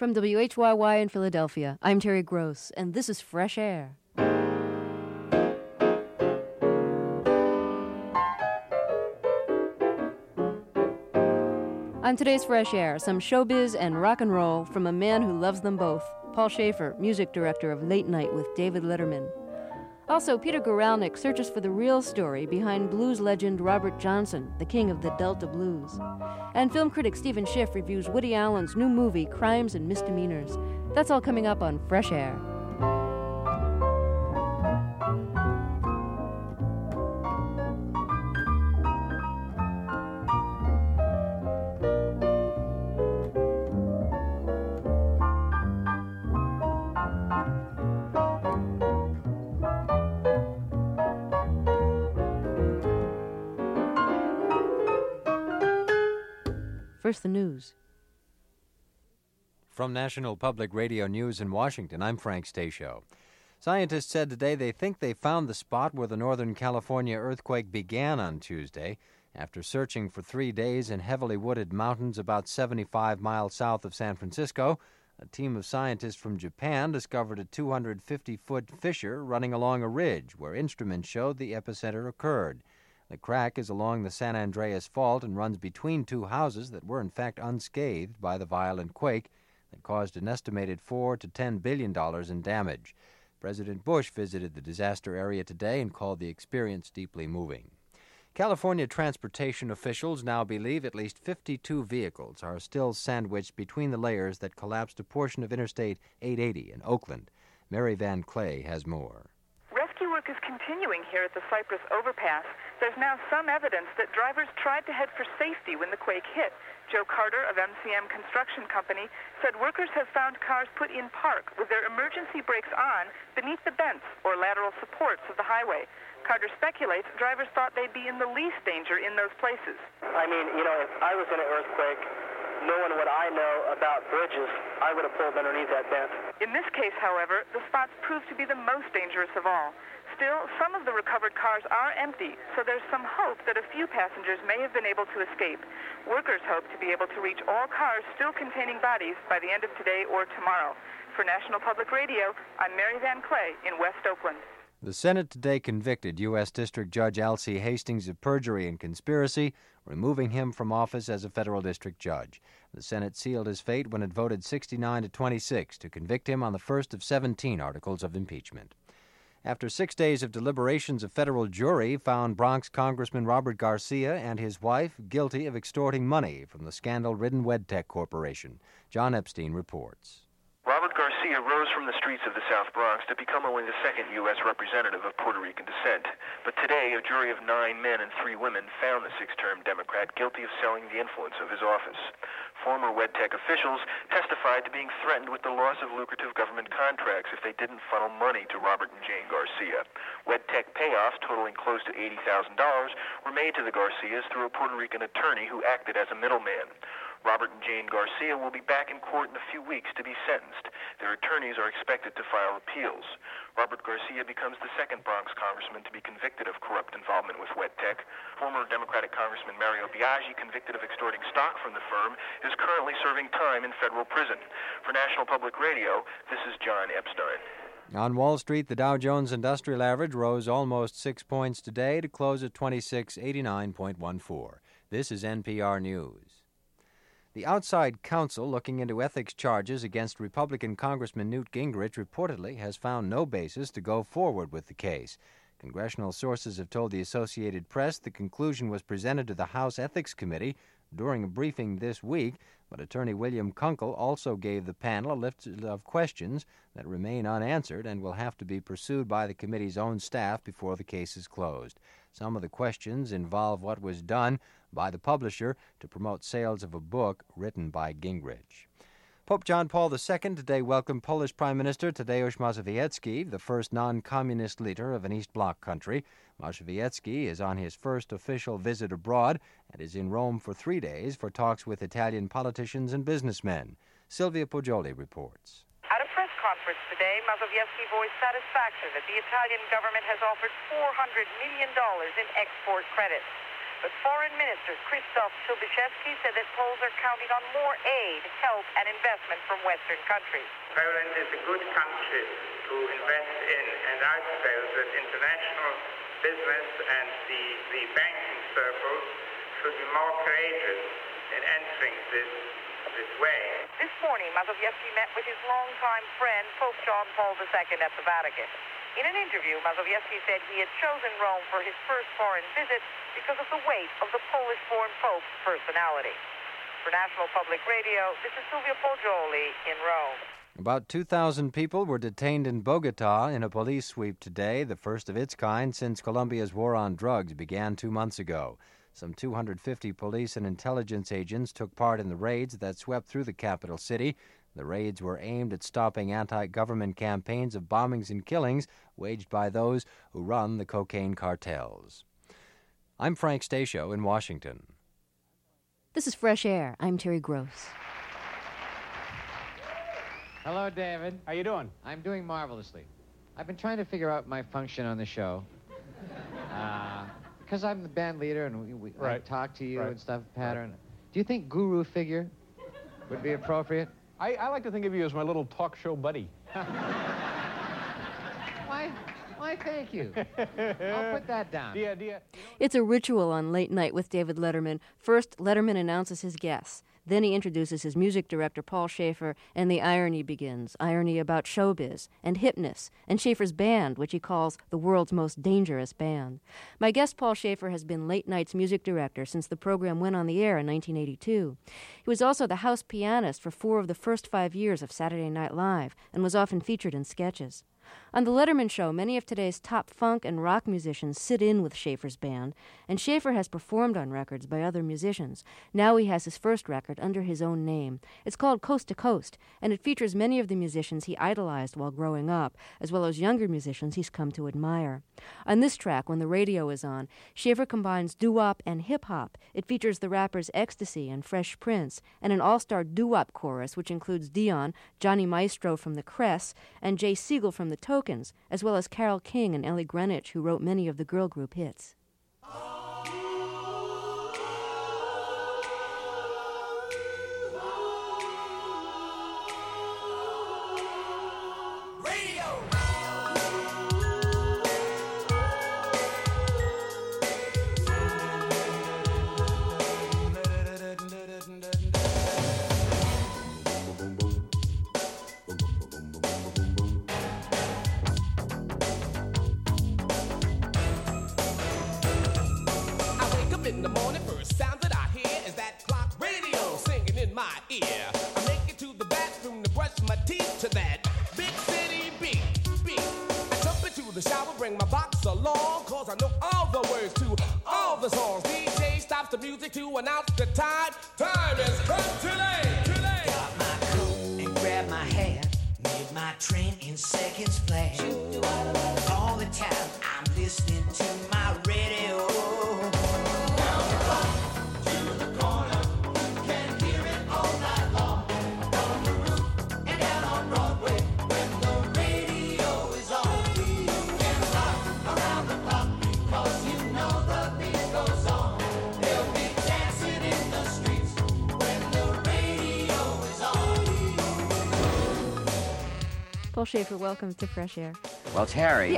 From WHYY in Philadelphia, I'm Terry Gross, and this is Fresh Air. On today's Fresh Air, some showbiz and rock and roll from a man who loves them both, Paul Shaffer, music director of Late Night with David Letterman. Also, Peter Guralnick searches for the real story behind blues legend Robert Johnson, the king of the Delta Blues. And film critic Stephen Schiff reviews Woody Allen's new movie, Crimes and Misdemeanors. That's all coming up on Fresh Air. First, the news. From National Public Radio News in Washington, I'm Frank Stasio. Scientists said today they think they found the spot where the Northern California earthquake began on Tuesday. After searching for 3 days in heavily wooded mountains about 75 miles south of San Francisco, a team of scientists from Japan discovered a 250-foot fissure running along a ridge where instruments showed the epicenter occurred. The crack is along the San Andreas Fault and runs between two houses that were in fact unscathed by the violent quake that caused an estimated $4 to $10 billion in damage. President Bush visited the disaster area today and called the experience deeply moving. California transportation officials now believe at least 52 vehicles are still sandwiched between the layers that collapsed a portion of Interstate 880 in Oakland. Mary Van Clay has more. Rescue work is continuing here at the Cypress Overpass. There's now some evidence that drivers tried to head for safety when the quake hit. Joe Carter of MCM Construction Company said workers have found cars put in park with their emergency brakes on beneath the vents or lateral supports of the highway. Carter speculates drivers thought they'd be in the least danger in those places. I mean, if I was in an earthquake, knowing what I know about bridges, I would have pulled underneath that vent. In this case, however, the spots proved to be the most dangerous of all. Still, some of the recovered cars are empty, so there's some hope that a few passengers may have been able to escape. Workers hope to be able to reach all cars still containing bodies by the end of today or tomorrow. For National Public Radio, I'm Mary Van Clay in West Oakland. The Senate today convicted U.S. District Judge Alcee Hastings of perjury and conspiracy, removing him from office as a federal district judge. The Senate sealed his fate when it voted 69 to 26 to convict him on the first of 17 articles of impeachment. After 6 days of deliberations, a federal jury found Bronx Congressman Robert Garcia and his wife guilty of extorting money from the scandal-ridden WedTech Corporation. John Epstein reports. Robert Garcia rose from the streets of the South Bronx to become only the second U.S. representative of Puerto Rican descent. But today, a jury of 9 men and 3 women found the 6-term Democrat guilty of selling the influence of his office. Former WedTech officials testified to being threatened with the loss of lucrative government contracts if they didn't funnel money to Robert and Jane Garcia. WedTech payoffs totaling close to $80,000 were made to the Garcias through a Puerto Rican attorney who acted as a middleman. Robert and Jane Garcia will be back in court in a few weeks to be sentenced. Their attorneys are expected to file appeals. Robert Garcia becomes the second Bronx congressman to be convicted of corrupt involvement with WedTech. Former Democratic Congressman Mario Biaggi, convicted of extorting stock from the firm, is currently serving time in federal prison. For National Public Radio, this is John Epstein. On Wall Street, the Dow Jones Industrial Average rose almost 6 points today to close at 2689.14. This is NPR News. The outside counsel looking into ethics charges against Republican Congressman Newt Gingrich reportedly has found no basis to go forward with the case. Congressional sources have told the Associated Press the conclusion was presented to the House Ethics Committee during a briefing this week, but attorney William Kunkel also gave the panel a list of questions that remain unanswered and will have to be pursued by the committee's own staff before the case is closed. Some of the questions involve what was done by the publisher to promote sales of a book written by Gingrich. Pope John Paul II today welcomed Polish Prime Minister Tadeusz Mazowiecki, the first non-communist leader of an East Bloc country. Mazowiecki is on his first official visit abroad and is in Rome for 3 days for talks with Italian politicians and businessmen. Silvia Poggioli reports. At a press conference today, Mazowiecki voiced satisfaction that the Italian government has offered $400 million in export credit. But Foreign Minister Krzysztof Tubiszewski said that Poles are counting on more aid, help, and investment from Western countries. Poland is a good country to invest in, and I feel that international business and the banking circles should be more courageous in entering this way. This morning, Mazowiecki met with his longtime friend, Pope John Paul II at the Vatican. In an interview, Mazowiecki said he had chosen Rome for his first foreign visit because of the weight of the Polish-born Pope's personality. For National Public Radio, this is Silvia Poggioli in Rome. About 2,000 people were detained in Bogota in a police sweep today, the first of its kind since Colombia's war on drugs began 2 months ago. Some 250 police and intelligence agents took part in the raids that swept through the capital city. The raids were aimed at stopping anti-government campaigns of bombings and killings waged by those who run the cocaine cartels. I'm Frank Stasio in Washington. This is Fresh Air. I'm Terry Gross. Hello, David. How you doing? I'm doing marvelously. I've been trying to figure out my function on the show. Because I'm the band leader and I talk to you and stuff, pattern. Right. Do you think guru figure would be appropriate? I like to think of you as my little talk show buddy. Why, thank you. I'll put that down. It's a ritual on Late Night with David Letterman. First, Letterman announces his guests. Then he introduces his music director, Paul Shaffer, and the irony begins. Irony about showbiz, and Hypnus, and Shaffer's band, which he calls the world's most dangerous band. My guest, Paul Shaffer, has been Late Night's music director since the program went on the air in 1982. He was also the house pianist for 4 of the first 5 years of Saturday Night Live, and was often featured in sketches. On The Letterman Show, many of today's top funk and rock musicians sit in with Shaffer's band, and Shaffer has performed on records by other musicians. Now he has his first record under his own name. It's called Coast to Coast, and it features many of the musicians he idolized while growing up, as well as younger musicians he's come to admire. On this track, When the Radio is On, Shaffer combines doo-wop and hip-hop. It features the rappers Ecstasy and Fresh Prince, and an all-star doo-wop chorus, which includes Dion, Johnny Maestro from the Cress, and Jay Siegel from the Tokens, as well as Carole King and Ellie Greenwich, who wrote many of the girl group hits. Paul Shaffer, welcome to Fresh Air. Well, Terry,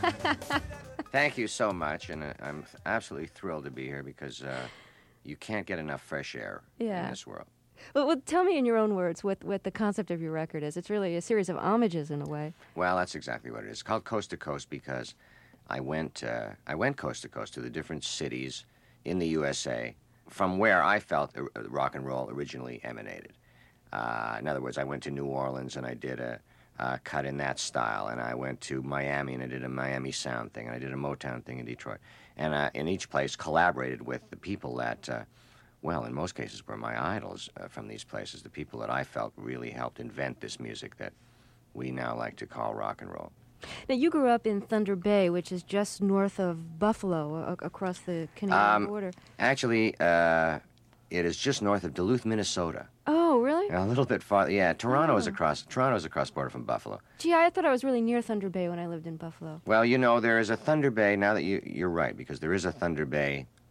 thank you so much, and I'm absolutely thrilled to be here because you can't get enough fresh air in this world. Well, tell me in your own words what the concept of your record is. It's really a series of homages in a way. Well, that's exactly what it is. It's called Coast to Coast because I went coast to coast to the different cities in the USA from where I felt rock and roll originally emanated. In other words, I went to New Orleans and I did a cut in that style, and I went to Miami and I did a Miami sound thing, and I did a Motown thing in Detroit, and in each place collaborated with the people that, well, in most cases were my idols from these places, the people that I felt really helped invent this music that we now like to call rock and roll. Now, you grew up in Thunder Bay, which is just north of Buffalo, across the Canadian border. Actually, it is just north of Duluth, Minnesota. Oh, really? A little bit farther. Yeah, Toronto's across border from Buffalo. Gee, I thought I was really near Thunder Bay when I lived in Buffalo. Well, you know, there is a Thunder Bay, now that you're right, because there is a Thunder Bay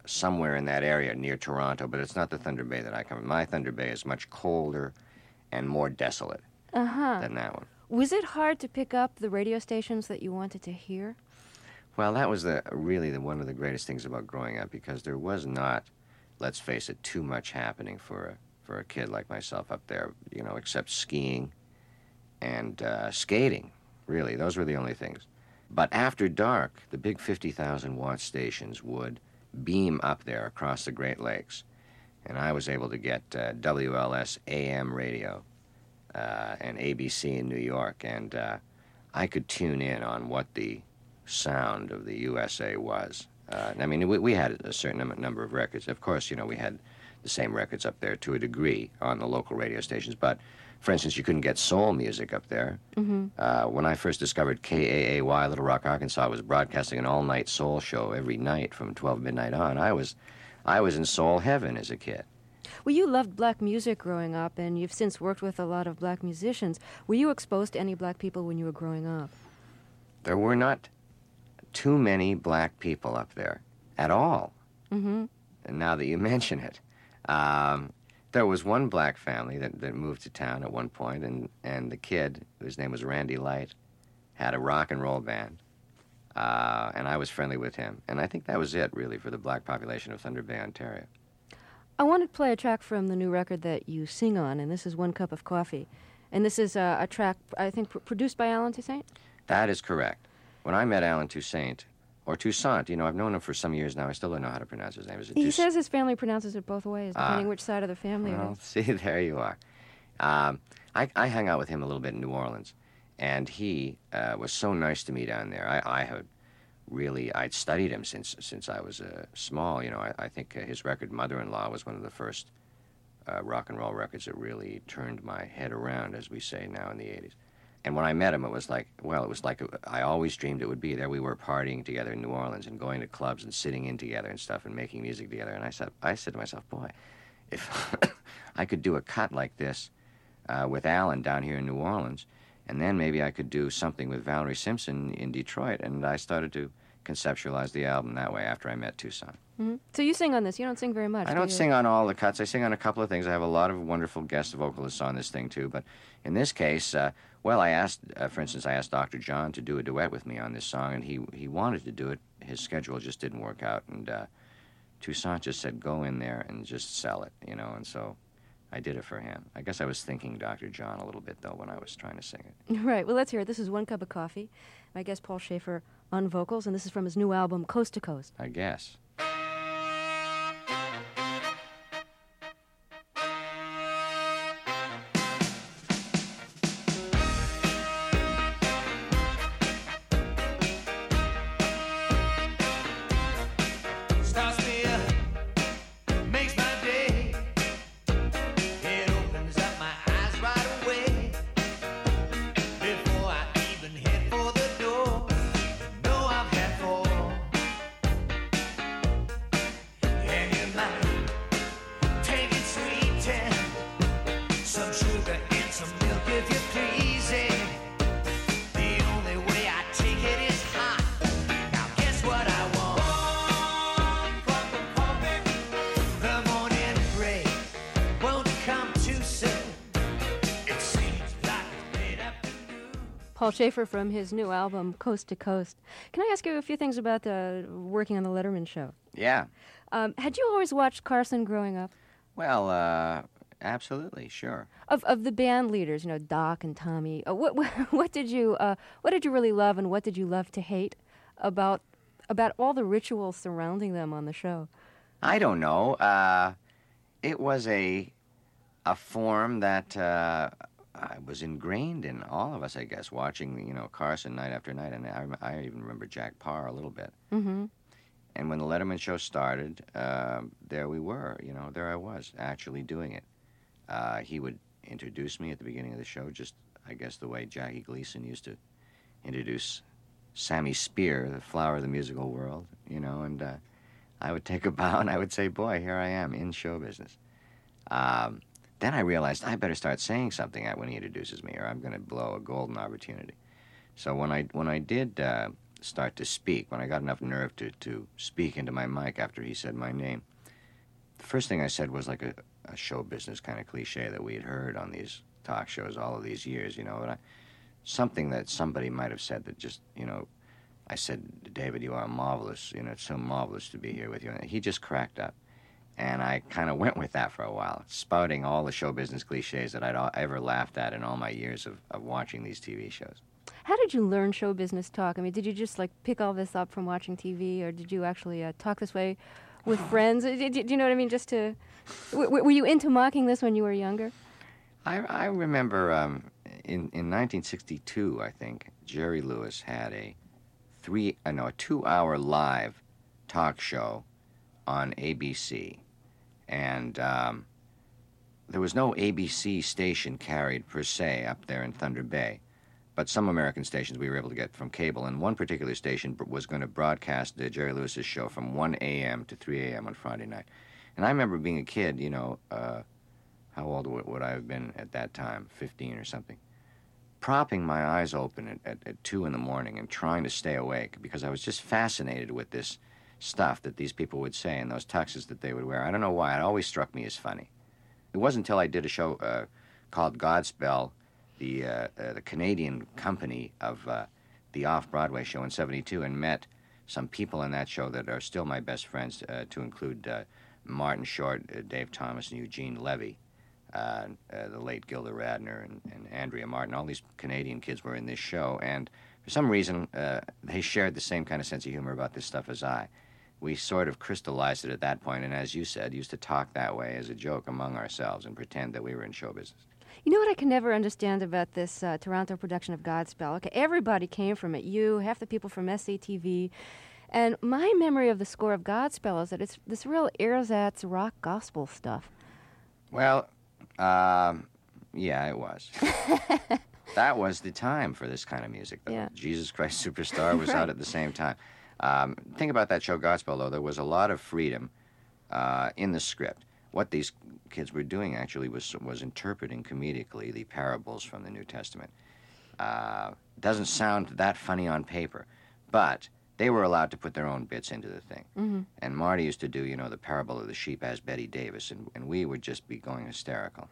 somewhere in that area near Toronto, but it's not the Thunder Bay that I come from. My Thunder Bay is much colder and more desolate than that one. Was it hard to pick up the radio stations that you wanted to hear? Well, that was really one of the greatest things about growing up, because there was not, let's face it, too much happening for a kid like myself up there, you know, except skiing and skating, really. Those were the only things. But after dark, the big 50,000-watt stations would beam up there across the Great Lakes, and I was able to get WLS AM radio and ABC in New York, and I could tune in on what the sound of the USA was. I mean, we had a certain number of records. Of course, you know, we had the same records up there to a degree on the local radio stations, but for instance, you couldn't get soul music up there. When I first discovered KAAY, Little Rock, Arkansas, was broadcasting an all-night soul show every night from 12 midnight on. I was in soul heaven as a kid. Well, you loved black music growing up, and you've since worked with a lot of black musicians. Were you exposed to any black people when you were growing up? There were not too many black people up there at all. And now that you mention it, there was one black family that moved to town at one point, and the kid, whose name was Randy Light, had a rock and roll band, and I was friendly with him. And I think that was it, really, for the black population of Thunder Bay, Ontario. I want to play a track from the new record that you sing on, and this is One Cup of Coffee. And this is a track, I think, produced by Allen Toussaint? That is correct. When I met Allen Toussaint, or Toussaint, you know, I've known him for some years now. I still don't know how to pronounce his name. He says his family pronounces it both ways, depending which side of the family it is. See, there you are. I hung out with him a little bit in New Orleans, and he was so nice to me down there. I'd studied him since I was small. You know, I think his record "Mother-in-Law" was one of the first rock and roll records that really turned my head around, as we say now in the 80s. And when I met him, it was like I always dreamed it would be. There we were partying together in New Orleans and going to clubs and sitting in together and stuff and making music together. And I said to myself, boy, if I could do a cut like this with Allen down here in New Orleans, and then maybe I could do something with Valerie Simpson in Detroit. And I started to conceptualize the album that way after I met Toussaint. So you sing on this. You don't sing very much. I don't sing on all the cuts. I sing on a couple of things. I have a lot of wonderful guest vocalists on this thing, too. But in this case, I asked, for instance, Dr. John to do a duet with me on this song, and he wanted to do it. His schedule just didn't work out. And Toussaint just said, go in there and just sell it, you know. And so I did it for him. I guess I was thinking Dr. John a little bit, though, when I was trying to sing it. Right. Well, let's hear it. This is One Cup of Coffee. My guest, Paul Shaffer, on vocals, and this is from his new album, Coast to Coast. I guess. Paul Shaffer from his new album, Coast to Coast. Can I ask you a few things about working on the Letterman show? Yeah. Had you always watched Carson growing up? Well, absolutely, sure. Of the band leaders, you know, Doc and Tommy, what did you really love, and what did you love to hate about all the rituals surrounding them on the show? I don't know. It was a form that was ingrained in all of us, I guess, watching, you know, Carson night after night. And I even remember Jack Parr a little bit. Mm-hmm. And when the Letterman show started, there we were, you know, there I was, actually doing it. He would introduce me at the beginning of the show, just, I guess, the way Jackie Gleason used to introduce Sammy Spear, the flower of the musical world, you know, and I would take a bow and I would say, boy, here I am in show business. Then I realized I better start saying something when he introduces me, or I'm going to blow a golden opportunity. So when I did start to speak, when I got enough nerve to speak into my mic after he said my name, the first thing I said was like a show business kind of cliche that we had heard on these talk shows all of these years, you know. And something that somebody might have said that just, you know, I said, David, you are marvelous. You know, it's so marvelous to be here with you. And he just cracked up. And I kind of went with that for a while, spouting all the show business cliches that I'd ever laughed at in all my years of watching these TV shows. How did you learn show business talk? I mean, did you just, like, pick all this up from watching TV, or did you actually talk this way with friends? Do you know what I mean? Just to... Were you into mocking this when you were younger? I remember in 1962, I think, Jerry Lewis had a 2-hour live talk show on ABC. And there was no ABC station carried per se up there in Thunder Bay, but some American stations we were able to get from cable, and one particular station was going to broadcast Jerry Lewis's show from 1 a.m. to 3 a.m. on Friday night. And I remember being a kid, you know, how old would I have been at that time, 15 or something, propping my eyes open at 2 in the morning and trying to stay awake because I was just fascinated with this stuff that these people would say and those tuxes that they would wear. I don't know why. It always struck me as funny. It wasn't until I did a show called Godspell, the Canadian company of the Off-Broadway show in '72, and met some people in that show that are still my best friends, to include Martin Short, Dave Thomas, and Eugene Levy, the late Gilda Radner and Andrea Martin. All these Canadian kids were in this show, and for some reason, they shared the same kind of sense of humor about this stuff as I. We sort of crystallized it at that point, and as you said, used to talk that way as a joke among ourselves and pretend that we were in show business. You know what I can never understand about this Toronto production of Godspell? Okay, everybody came from it. You, half the people from SCTV. And my memory of the score of Godspell is that it's this real ersatz rock gospel stuff. Well, yeah, it was. That was the time for this kind of music, though. Yeah. Jesus Christ Superstar was out at the same time. Think about that show, Godspell, though. There was a lot of freedom in the script. What these kids were doing, actually, was interpreting comedically the parables from the New Testament. Doesn't sound that funny on paper, but they were allowed to put their own bits into the thing. Mm-hmm. And Marty used to do, you know, the parable of the sheep as Betty Davis, and we would just be going hysterical.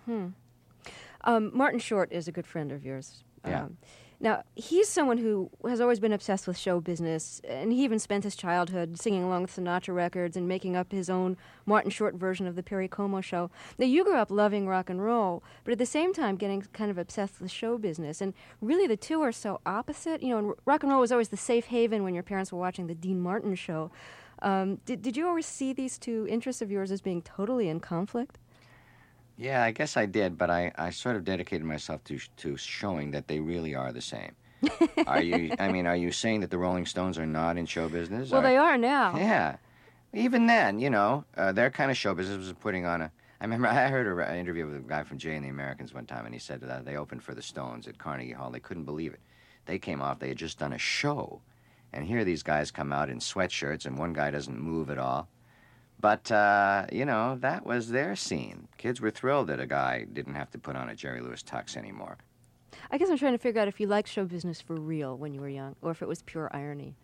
Martin Short is a good friend of yours. Yeah. Now, he's someone who has always been obsessed with show business, and he even spent his childhood singing along with Sinatra records and making up his own Martin Short version of the Perry Como show. Now, you grew up loving rock and roll, but at the same time getting kind of obsessed with show business, and really the two are so opposite. You know, and rock and roll was always the safe haven when your parents were watching the Dean Martin show. Did you always see these two interests of yours as being totally in conflict? Yeah, I guess I did, but I sort of dedicated myself to showing that they really are the same. Are you saying that the Rolling Stones are not in show business? Well, they are now. Yeah. Even then, you know, their kind of show business was putting on a... I remember I heard an interview with a guy from Jay and the Americans one time, and he said that they opened for the Stones at Carnegie Hall. They couldn't believe it. They came off, they had just done a show, and here these guys come out in sweatshirts, and one guy doesn't move at all. But, you know, that was their scene. Kids were thrilled that a guy didn't have to put on a Jerry Lewis tux anymore. I guess I'm trying to figure out if you liked show business for real when you were young, or if it was pure irony.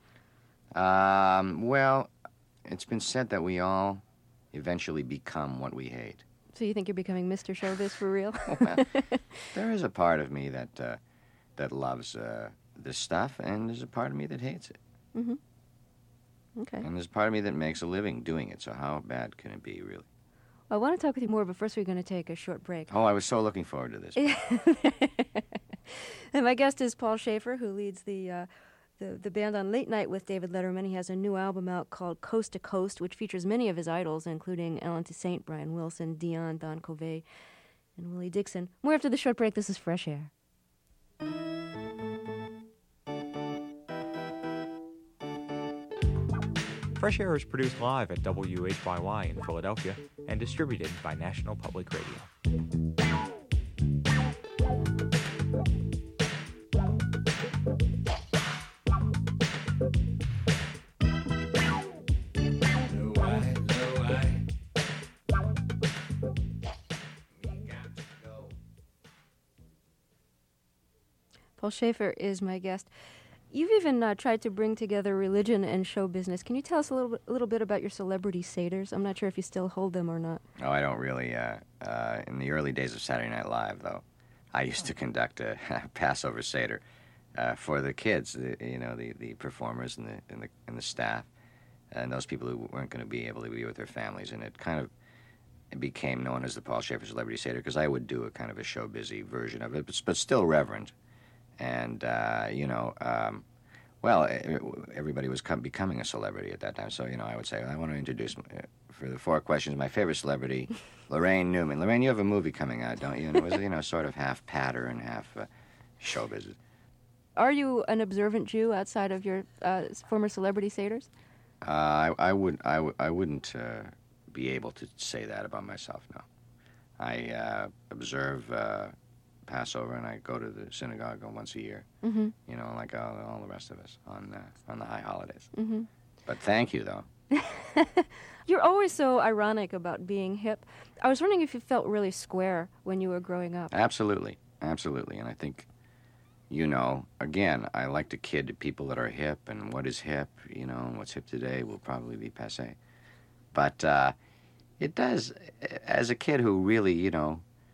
Well, it's been said that we all eventually become what we hate. So you think you're becoming Mr. Showbiz for real? Well, there is a part of me that loves this stuff, and there's a part of me that hates it. Mm-hmm. Okay. And there's part of me that makes a living doing it, so how bad can it be, really? Well, I want to talk with you more, but first we're going to take a short break. Oh, I was so looking forward to this. And my guest is Paul Shaffer, who leads the band on Late Night with David Letterman. He has a new album out called Coast to Coast, which features many of his idols, including Ellen Toussaint, Brian Wilson, Dion, Don Covey, and Willie Dixon. More after the short break. This is Fresh Air. Fresh Air is produced live at WHYY in Philadelphia and distributed by National Public Radio. Paul Shaffer is my guest. You've even tried to bring together religion and show business. Can you tell us a little bit about your celebrity seders? I'm not sure if you still hold them or not. Oh, I don't really. In the early days of Saturday Night Live, though, I used to conduct a Passover Seder for the kids, the performers and the staff, and those people who weren't going to be able to be with their families. And it became known as the Paul Shaffer Celebrity Seder because I would do a kind of a show-busy version of it, but still reverent. And, everybody was becoming a celebrity at that time. So, I would say, I want to introduce, for the 4 questions, my favorite celebrity, Lorraine Newman. Lorraine, you have a movie coming out, don't you? And it was, sort of half patter and half show business. Are you an observant Jew outside of your former celebrity seders? I wouldn't be able to say that about myself, no. I observe Passover, and I go to the synagogue once a year, like all the rest of us on the high holidays. Mm-hmm. But thank you, though. You're always so ironic about being hip. I was wondering if you felt really square when you were growing up. Absolutely. And I think, again, I like to kid people that are hip, and what is hip, and what's hip today will probably be passé. But it does, as a kid who really, it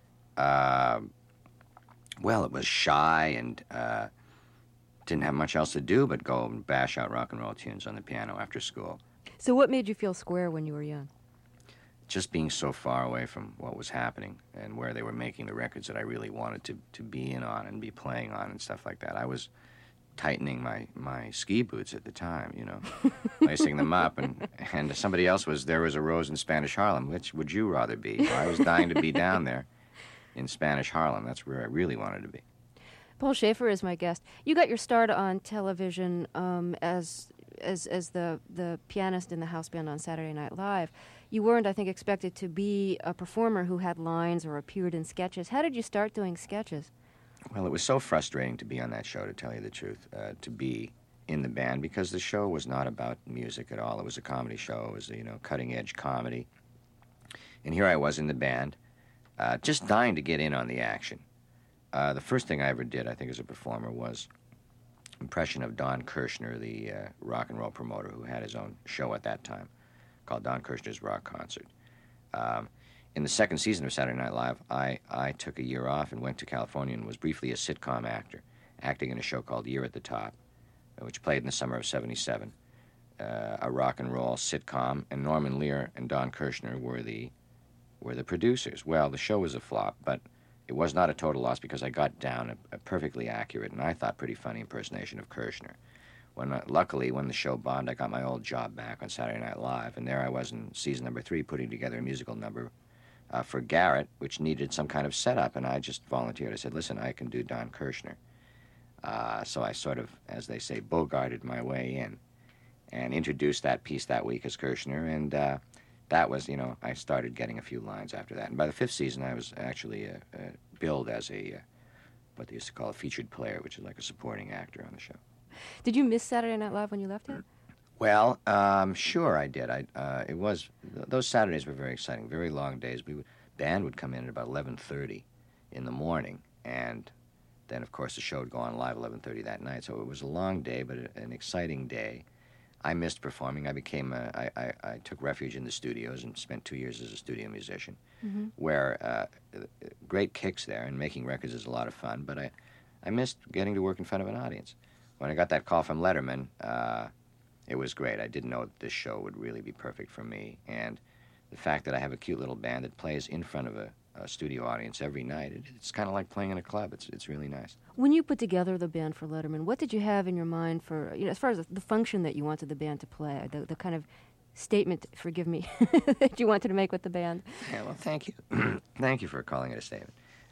was shy and didn't have much else to do but go and bash out rock and roll tunes on the piano after school. So what made you feel square when you were young? Just being so far away from what was happening and where they were making the records that I really wanted to be in on and be playing on and stuff like that. I was tightening my ski boots at the time, lacing them up, and somebody else there was a rose in Spanish Harlem. Which would you rather be? I was dying to be down there in Spanish Harlem. That's where I really wanted to be. Paul Shaffer is my guest. You got your start on television as the pianist in the house band on Saturday Night Live. You weren't, I think, expected to be a performer who had lines or appeared in sketches. How did you start doing sketches? Well, it was so frustrating to be on that show, to tell you the truth, to be in the band, because the show was not about music at all. It was a comedy show. It was, cutting-edge comedy. And here I was in the band, just dying to get in on the action. The first thing I ever did, I think, as a performer was impression of Don Kirshner, the rock and roll promoter who had his own show at that time called Don Kirshner's Rock Concert. In the second season of Saturday Night Live, I took a year off and went to California and was briefly a sitcom actor, acting in a show called Year at the Top, which played in the summer of '77, a rock and roll sitcom, and Norman Lear and Don Kirshner were the producers. Well, the show was a flop, but it was not a total loss because I got down a perfectly accurate and I thought pretty funny impersonation of Kirshner. Luckily, when the show bombed, I got my old job back on Saturday Night Live, and there I was in season number 3 putting together a musical number for Garrett, which needed some kind of setup, and I just volunteered. I said, listen, I can do Don Kirshner. So I sort of, as they say, bogarted my way in and introduced that piece that week as Kirshner, and that was, I started getting a few lines after that. And by the 5th season, I was actually billed as what they used to call a featured player, which is like a supporting actor on the show. Did you miss Saturday Night Live when you left it? Well, sure I did. Those Saturdays were very exciting, very long days. Band would come in at about 11:30 in the morning, and then, of course, the show would go on live 11:30 that night. So it was a long day, but an exciting day. I missed performing. I took refuge in the studios and spent 2 years as a studio musician, where great kicks there, and making records is a lot of fun, but I missed getting to work in front of an audience. When I got that call from Letterman, it was great. I didn't know that this show would really be perfect for me, and the fact that I have a cute little band that plays in front of a studio audience every night, it's kind of like playing in a club. It's really nice. When you put together the band for Letterman, what did you have in your mind for, as far as the function that you wanted the band to play, the kind of statement, forgive me, that you wanted to make with the band? Yeah, well, thank you. Thank you for calling it a statement.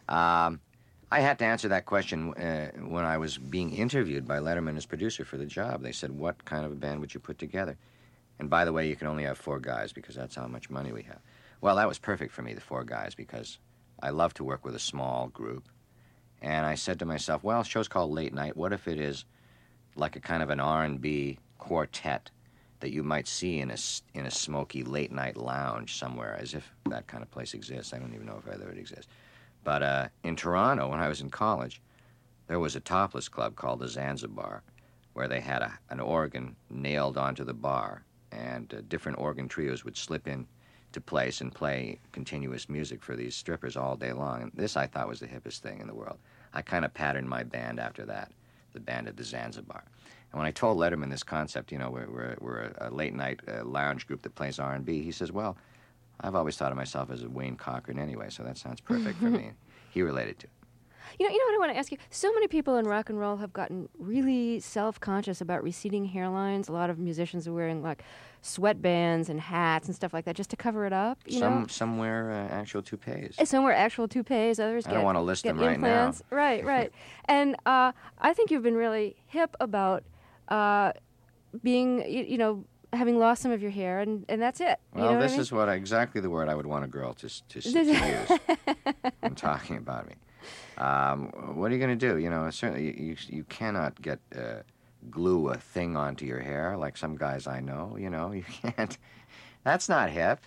I had to answer that question when I was being interviewed by Letterman as producer for the job. They said, what kind of a band would you put together? And by the way, you can only have 4 guys because that's how much money we have. Well, that was perfect for me, the 4 guys, because I love to work with a small group. And I said to myself, well, the show's called Late Night. What if it is like a kind of an R&B quartet that you might see in a smoky late-night lounge somewhere, as if that kind of place exists. I don't even know if either it exists. But in Toronto, when I was in college, there was a topless club called the Zanzibar, where they had an organ nailed onto the bar, and different organ trios would slip in to place and play continuous music for these strippers all day long. And this I thought was the hippest thing in the world. I kind of patterned my band after that, the band at the Zanzibar. And when I told Letterman this concept, you know, we're a late-night lounge group that plays R&B, he says, well, I've always thought of myself as a Wayne Cochran anyway, so that sounds perfect for me. He related to it. You know what I want to ask you? So many people in rock and roll have gotten really self-conscious about receding hairlines. A lot of musicians are wearing, like, sweatbands and hats and stuff like that just to cover it up, you know? Some wear actual toupees. Some wear actual toupees. Others I don't want to list them right implants. now. Right. And I think you've been really hip about being, you know, having lost some of your hair, and that's it. Well, you know this is exactly the word I would want a girl to use when talking about me. What are you going to do? You know, certainly you cannot get glue a thing onto your hair like some guys I know. You know, you can't. That's not hip.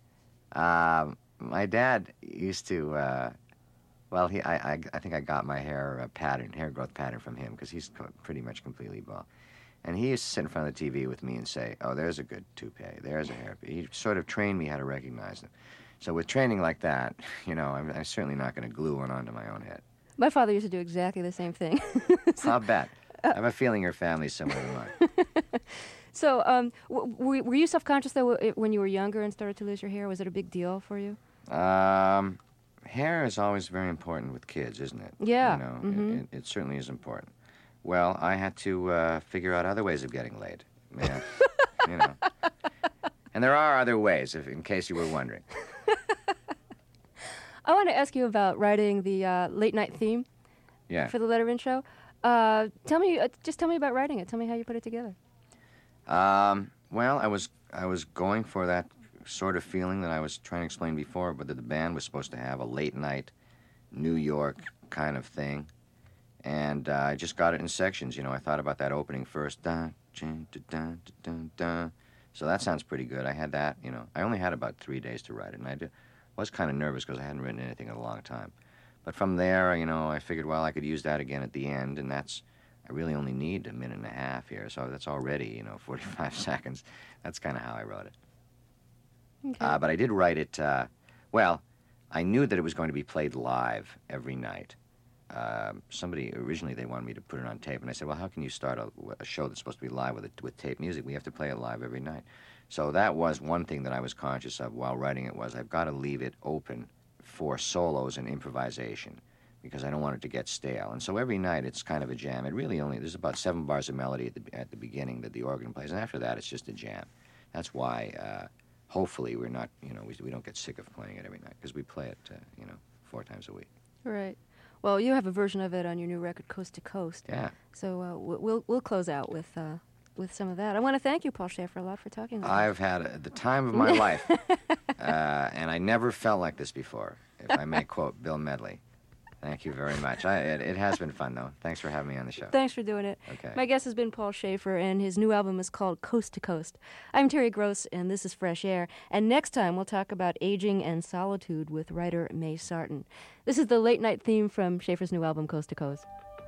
My dad used to. I think I got my hair growth pattern from him because he's pretty much completely bald. And he used to sit in front of the TV with me and say, "Oh, there's a good toupee. There's a hairpiece." He sort of trained me how to recognize them. So with training like that, you know, I'm certainly not going to glue one onto my own head. My father used to do exactly the same thing. I'll bet. I have a feeling your family's similar to mine. So, were you self-conscious, though, when you were younger and started to lose your hair? Was it a big deal for you? Hair is always very important with kids, isn't it? Yeah. You know, it certainly is important. Well, I had to figure out other ways of getting laid. Yeah, you know. And there are other ways, in case you were wondering. I want to ask you about writing the late-night theme for the Letterman show. Tell me about writing it. Tell me how you put it together. Well, I was going for that sort of feeling that I was trying to explain before, but that the band was supposed to have a late-night New York kind of thing. And I just got it in sections. You know, I thought about that opening first. Dun, dun, dun, dun, dun. So that sounds pretty good. I had that, you know. I only had about 3 days to write it, and I was kind of nervous because I hadn't written anything in a long time. But from there, you know, I figured, well, I could use that again at the end, and I really only need a minute and a half here, so that's already, you know, 45 seconds. That's kind of how I wrote it. Okay. But I did write it, I knew that it was going to be played live every night. Originally they wanted me to put it on tape, and I said, well, how can you start a show that's supposed to be live with tape music? We have to play it live every night. So that was one thing that I was conscious of while writing it, was I've got to leave it open for solos and improvisation because I don't want it to get stale. And so every night it's kind of a jam. It really there's about 7 bars of melody at the beginning that the organ plays, and after that it's just a jam. That's why hopefully we're not, you know, we don't get sick of playing it every night because we play it, 4 times a week. Right. Well, you have a version of it on your new record, Coast to Coast. Yeah. So we'll close out with some of that. I want to thank you, Paul Shaffer, a lot for talking with me. I've had the time of my life, and I never felt like this before, if I may quote Bill Medley. Thank you very much. It has been fun, though. Thanks for having me on the show. Thanks for doing it. Okay. My guest has been Paul Shaffer, and his new album is called Coast to Coast. I'm Terry Gross, and this is Fresh Air. And next time, we'll talk about aging and solitude with writer May Sarton. This is the late-night theme from Shaffer's new album, Coast to Coast.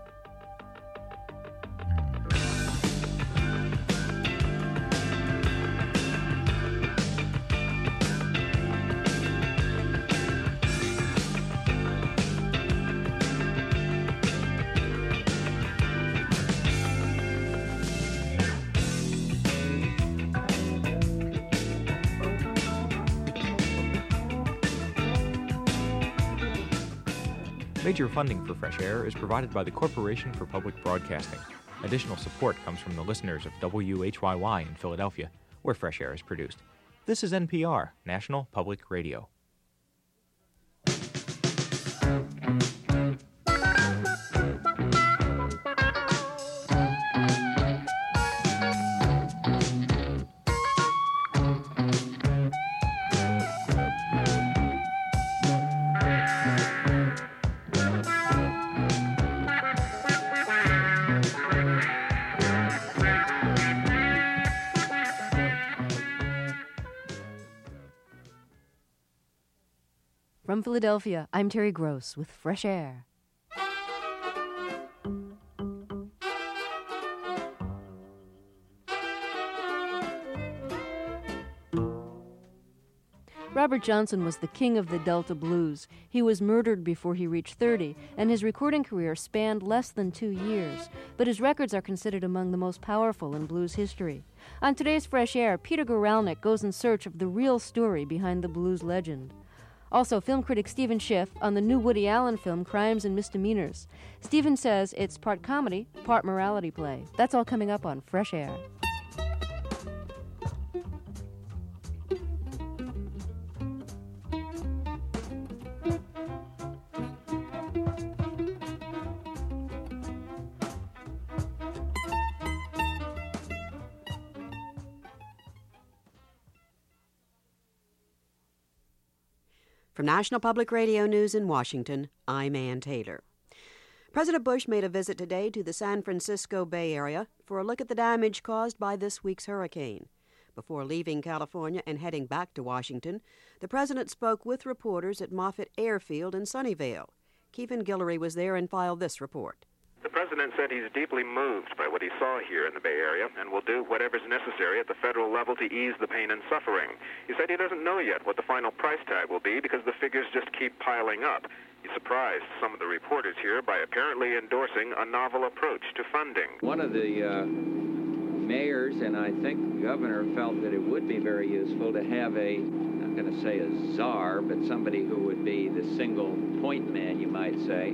Major funding for Fresh Air is provided by the Corporation for Public Broadcasting. Additional support comes from the listeners of WHYY in Philadelphia, where Fresh Air is produced. This is NPR, National Public Radio. From Philadelphia, I'm Terry Gross with Fresh Air. Robert Johnson was the king of the Delta blues. He was murdered before he reached 30, and his recording career spanned less than 2 years. But his records are considered among the most powerful in blues history. On today's Fresh Air, Peter Guralnick goes in search of the real story behind the blues legend. Also, film critic Stephen Schiff on the new Woody Allen film Crimes and Misdemeanors. Stephen says it's part comedy, part morality play. That's all coming up on Fresh Air. From National Public Radio News in Washington, I'm Ann Taylor. President Bush made a visit today to the San Francisco Bay Area for a look at the damage caused by this week's hurricane. Before leaving California and heading back to Washington, the president spoke with reporters at Moffett Airfield in Sunnyvale. Kevin Guillory was there and filed this report. The president said he's deeply moved by what he saw here in the Bay Area and will do whatever's necessary at the federal level to ease the pain and suffering. He said he doesn't know yet what the final price tag will be because the figures just keep piling up. He surprised some of the reporters here by apparently endorsing a novel approach to funding. One of the mayors and I think the governor felt that it would be very useful to have I'm not going to say a czar, but somebody who would be the single point man, you might say,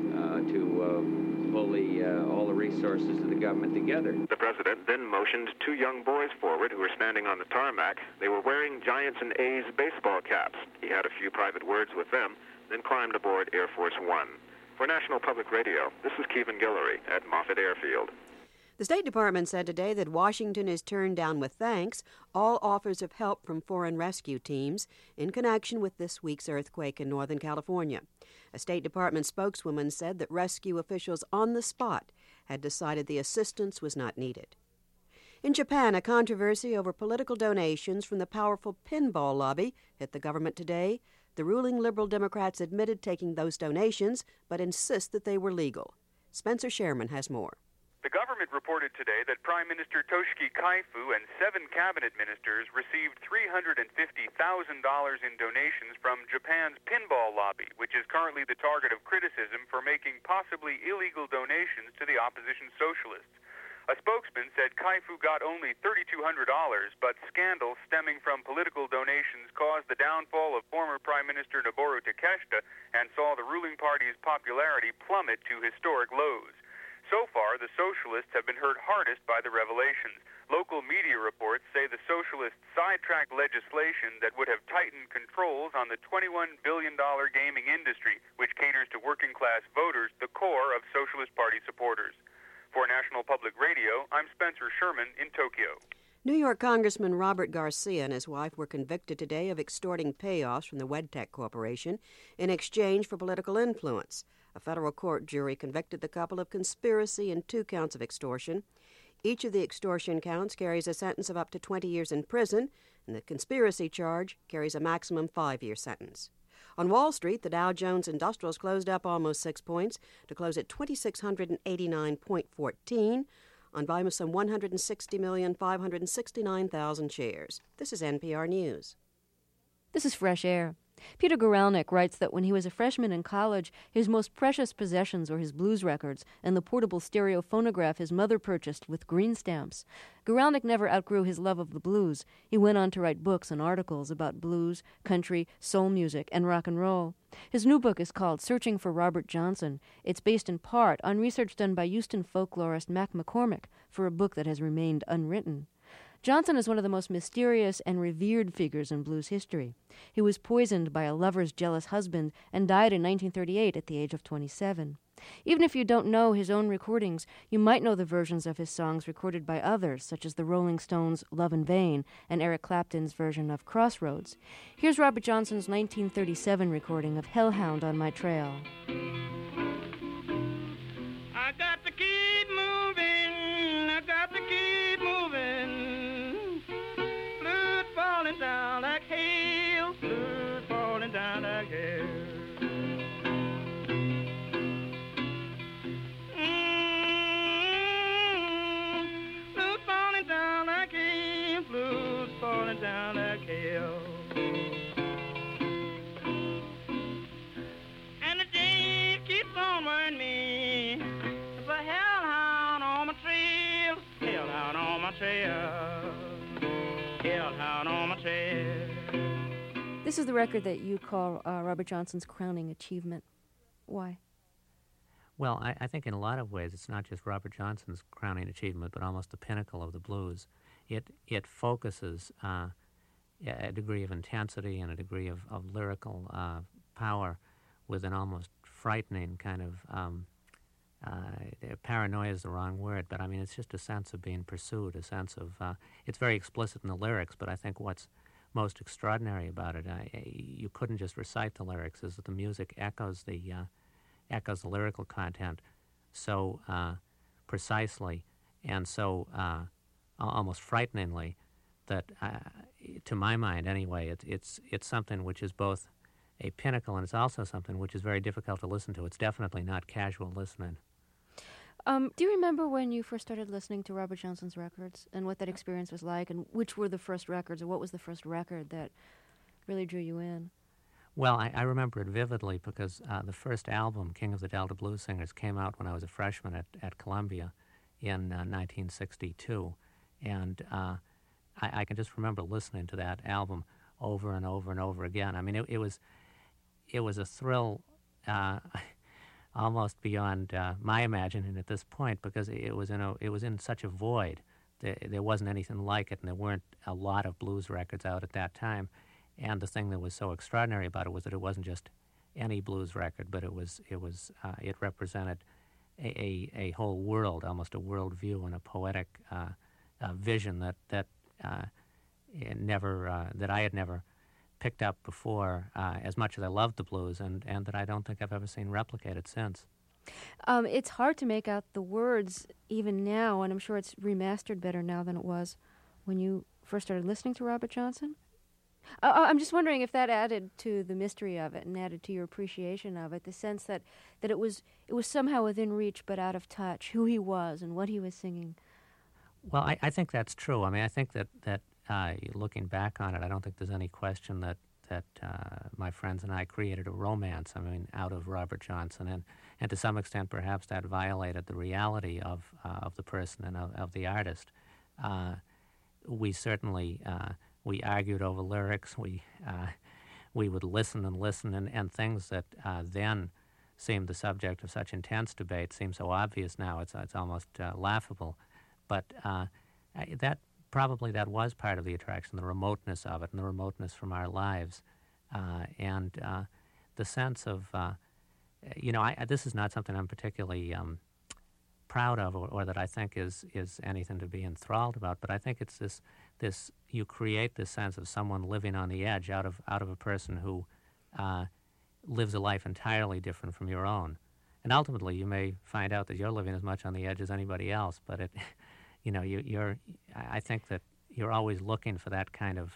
to pull all the resources of the government together. The president then motioned two young boys forward who were standing on the tarmac. They were wearing Giants and A's baseball caps. He had a few private words with them, then climbed aboard Air Force One. For National Public Radio, this is Kevin Guillory at Moffett Airfield. The State Department said today that Washington has turned down with thanks all offers of help from foreign rescue teams in connection with this week's earthquake in Northern California. A State Department spokeswoman said that rescue officials on the spot had decided the assistance was not needed. In Japan, a controversy over political donations from the powerful pinball lobby hit the government today. The ruling Liberal Democrats admitted taking those donations, but insist that they were legal. Spencer Sherman has more. The government reported today that Prime Minister Toshiki Kaifu and 7 cabinet ministers received $350,000 in donations from Japan's pinball lobby, which is currently the target of criticism for making possibly illegal donations to the opposition socialists. A spokesman said Kaifu got only $3,200, but scandals stemming from political donations caused the downfall of former Prime Minister Noboru Takeshita and saw the ruling party's popularity plummet to historic lows. So far, the socialists have been hurt hardest by the revelations. Local media reports say the socialists sidetracked legislation that would have tightened controls on the $21 billion gaming industry, which caters to working-class voters, the core of Socialist Party supporters. For National Public Radio, I'm Spencer Sherman in Tokyo. New York Congressman Robert Garcia and his wife were convicted today of extorting payoffs from the Wedtech Corporation in exchange for political influence. A federal court jury convicted the couple of conspiracy and 2 counts of extortion. Each of the extortion counts carries a sentence of up to 20 years in prison, and the conspiracy charge carries a maximum 5-year sentence. On Wall Street, the Dow Jones Industrials closed up almost 6 points to close at 2,689.14 on volume of some 160,569,000 shares. This is NPR News. This is Fresh Air. Peter Guralnick writes that when he was a freshman in college, his most precious possessions were his blues records and the portable stereo phonograph his mother purchased with green stamps. Guralnick never outgrew his love of the blues. He went on to write books and articles about blues, country, soul music, and rock and roll. His new book is called Searching for Robert Johnson. It's based in part on research done by Houston folklorist Mac McCormick for a book that has remained unwritten. Johnson is one of the most mysterious and revered figures in blues history. He was poisoned by a lover's jealous husband and died in 1938 at the age of 27. Even if you don't know his own recordings, you might know the versions of his songs recorded by others, such as the Rolling Stones' Love in Vain and Eric Clapton's version of Crossroads. Here's Robert Johnson's 1937 recording of Hellhound on My Trail. I got to keep moving, I got to keep moving. Blood falling down like hail, blood falling down like hail. Blood falling down like hail, blood falling down like hail. This is the record that you call Robert Johnson's crowning achievement. Why? Well, I think in a lot of ways it's not just Robert Johnson's crowning achievement, but almost the pinnacle of the blues. It focuses a degree of intensity and a degree of lyrical power with an almost frightening kind of paranoia is the wrong word, but I mean it's just a sense of being pursued, a sense of it's very explicit in the lyrics, but I think what's most extraordinary about it, you couldn't just recite the lyrics, is that the music echoes the lyrical content so precisely and so almost frighteningly that, to my mind anyway, it's something which is both a pinnacle and it's also something which is very difficult to listen to. It's definitely not casual listening. Do you remember when you first started listening to Robert Johnson's records and what that experience was like, and which were the first records, or what was the first record that really drew you in? Well, I remember it vividly because the first album, King of the Delta Blues Singers, came out when I was a freshman at Columbia in 1962. And I can just remember listening to that album over and over and over again. I mean, it was a thrill almost beyond my imagining at this point, because it was in such a void. There wasn't anything like it, and there weren't a lot of blues records out at that time. And the thing that was so extraordinary about it was that it wasn't just any blues record, but it represented a whole world, almost a world view and a poetic vision that I had never picked up before, as much as I loved the blues, and that I don't think I've ever seen replicated since. It's hard to make out the words even now, and I'm sure it's remastered better now than it was when you first started listening to Robert Johnson. I'm just wondering if that added to the mystery of it and added to your appreciation of it, the sense that it was somehow within reach but out of touch, who he was and what he was singing. Well, I think that's true. I mean, I think that looking back on it, I don't think there's any question that my friends and I created a romance, I mean, out of Robert Johnson, and to some extent perhaps that violated the reality of the person and of the artist. We certainly... we argued over lyrics. We would listen and things that then seemed the subject of such intense debate seem so obvious now. It's almost laughable. But that was part of the attraction, the remoteness of it, and the remoteness from our lives, and the sense of this is not something I'm particularly proud of, or that I think is anything to be enthralled about. But I think it's this you create this sense of someone living on the edge out of a person who lives a life entirely different from your own, and ultimately you may find out that you're living as much on the edge as anybody else. But I think that you're always looking for that kind of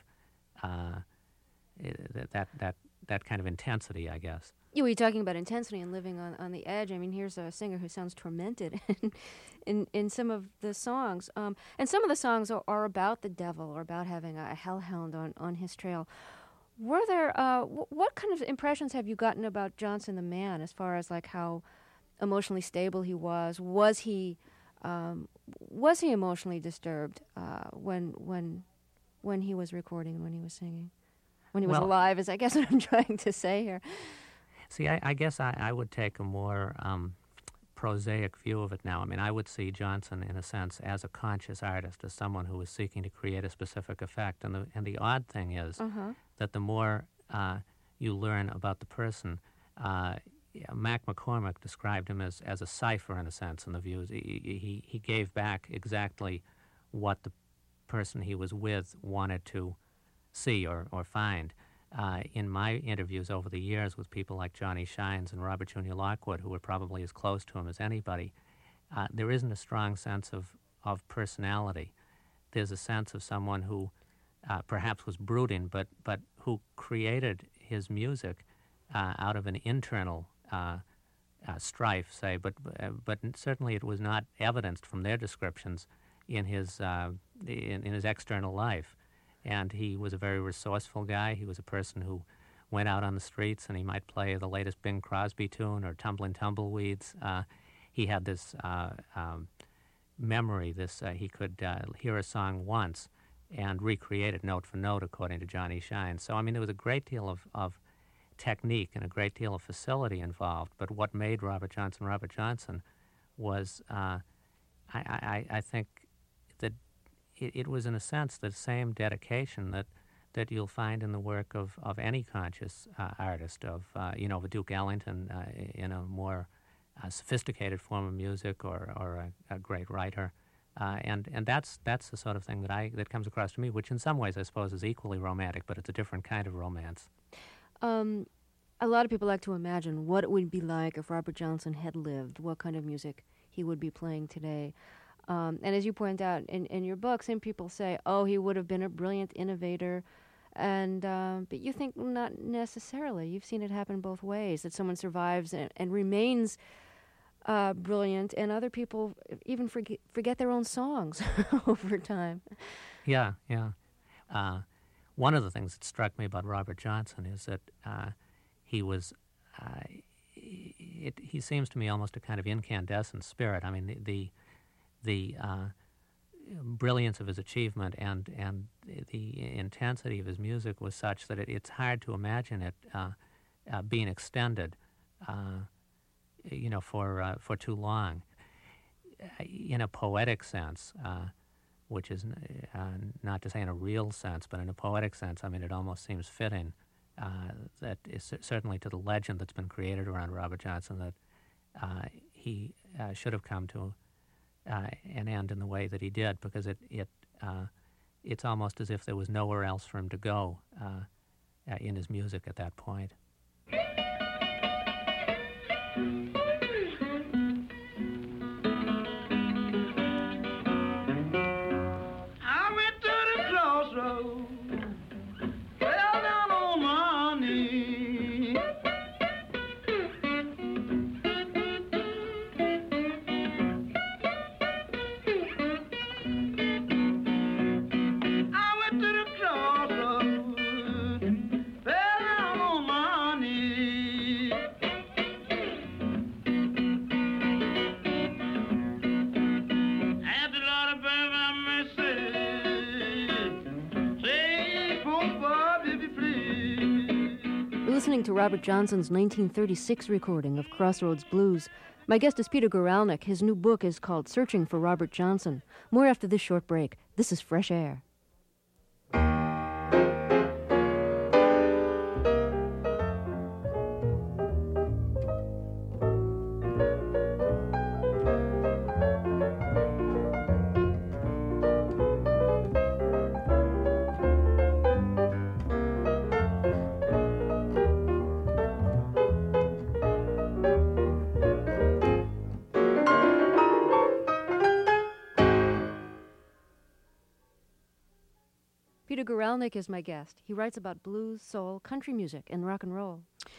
that kind of intensity, I guess. You were talking about intensity and living on the edge. I mean, here's a singer who sounds tormented in some of the songs. And some of the songs are about the devil or about having a hellhound on his trail. Were there, what kind of impressions have you gotten about Johnson the man, as far as like how emotionally stable he was? Was he emotionally disturbed when he was recording and when he was singing? When he was alive is, I guess, what I'm trying to say here. See, I guess I would take a more prosaic view of it now. I mean, I would see Johnson, in a sense, as a conscious artist, as someone who was seeking to create a specific effect. And the odd thing is that the more you learn about the person, Mac McCormick described him as a cipher, in a sense, in the views. He gave back exactly what the person he was with wanted to see or find. In my interviews over the years with people like Johnny Shines and Robert Junior Lockwood, who were probably as close to him as anybody, there isn't a strong sense of personality. There's a sense of someone who perhaps was brooding, but who created his music out of an internal strife, say, but certainly it was not evidenced from their descriptions in his external life. And he was a very resourceful guy. He was a person who went out on the streets and he might play the latest Bing Crosby tune or Tumblin' Tumbleweeds. He had this memory, he could hear a song once and recreate it note for note according to Johnny Shine. So, I mean, there was a great deal of technique and a great deal of facility involved, but what made Robert Johnson was, I think that it was, in a sense, the same dedication that you'll find in the work of any conscious artist, of Duke Ellington in a more sophisticated form of music, or a great writer. And that's the sort of thing that comes across to me, which in some ways I suppose is equally romantic, but it's a different kind of romance. A lot of people like to imagine what it would be like if Robert Johnson had lived, what kind of music he would be playing today. And as you point out in your book, some people say, oh, he would have been a brilliant innovator. And but you think not necessarily. You've seen it happen both ways, that someone survives and remains brilliant, and other people even forget their own songs over time. Yeah. One of the things that struck me about Robert Johnson is that he was, he seems to me almost a kind of incandescent spirit. I mean, the brilliance of his achievement and the intensity of his music was such that it's hard to imagine it being extended, for too long. In a poetic sense, which is not to say in a real sense, but in a poetic sense, I mean, it almost seems fitting that is certainly to the legend that's been created around Robert Johnson, that he should have come to an end in the way that he did, because it's almost as if there was nowhere else for him to go in his music at that point. Listening to Robert Johnson's 1936 recording of Crossroads Blues. My guest is Peter Guralnick. His new book is called Searching for Robert Johnson. More after this short break. This is Fresh Air. Peter Guralnick is my guest. He writes about blues, soul, country music, and rock and roll.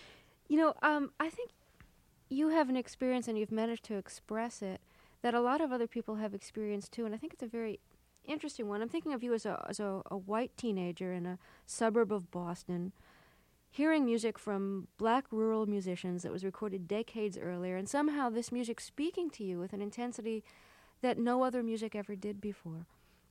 I think you have an experience, and you've managed to express it, that a lot of other people have experienced too, and I think it's a very interesting one. I'm thinking of you as a white teenager in a suburb of Boston, hearing music from black rural musicians that was recorded decades earlier, and somehow this music speaking to you with an intensity that no other music ever did before.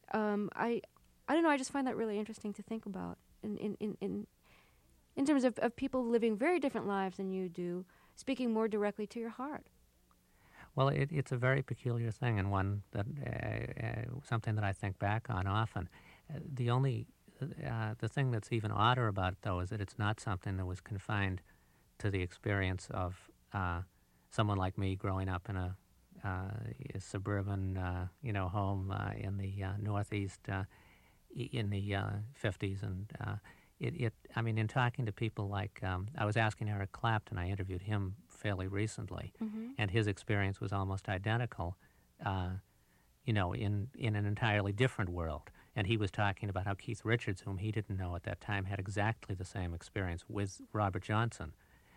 I don't know, I just find that really interesting to think about in terms of people living very different lives than you do, speaking more directly to your heart. Well, it's a very peculiar thing, and one that something that I think back on often. The thing that's even odder about it, though, is that it's not something that was confined to the experience of someone like me growing up in a suburban, home in the Northeast in the 50s, and I mean, in talking to people like, I was asking Eric Clapton, I interviewed him fairly recently, and his experience was almost identical, in an entirely different world. And he was talking about how Keith Richards, whom he didn't know at that time, had exactly the same experience with Robert Johnson.